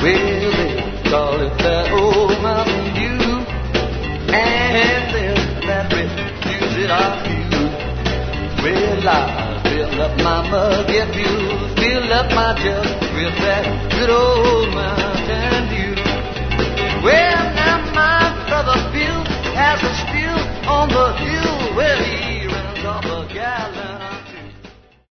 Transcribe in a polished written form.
Well, they call it that old Mountain Dew, and there's that refuse I feel. Well, I fill up my mug, get fuel, fill up my jug with that good old Mountain Dew.